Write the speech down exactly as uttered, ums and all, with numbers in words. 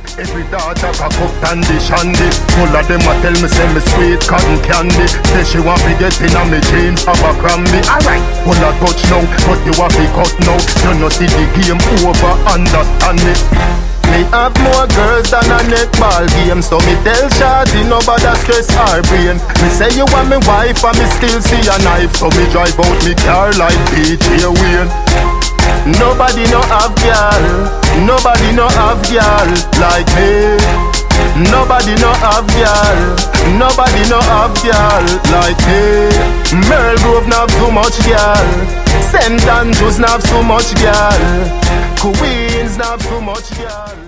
Every daughter cock up dandy shandy. Full of them a tell me say me sweet cotton candy. Say she want me get in on me jeans Abercrombie. Alright, full of touch now, but you want me cut now. You know see the game over, understand it. Me have more girls than a netball game, so me tell Shawty nobody stress her brain. Me say you want me wife and me still see a knife, so me drive out me car like D J Wayne. Nobody no have girl, nobody no have girl like me. Nobody no have girl, nobody no have girl like me. Merle Grove no have too much girl, Saint Andrews no have so much girl, Queens no have so much girl.